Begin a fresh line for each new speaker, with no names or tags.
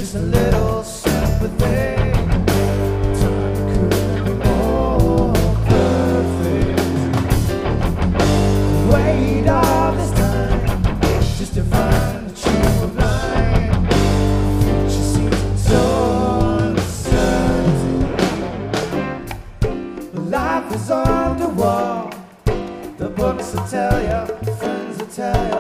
just a little sympathy. Time could be more perfect. Wait all this time just to find that you were blind. Future seems so uncertain. Life is on the wall. The books will tell you, friends will tell you.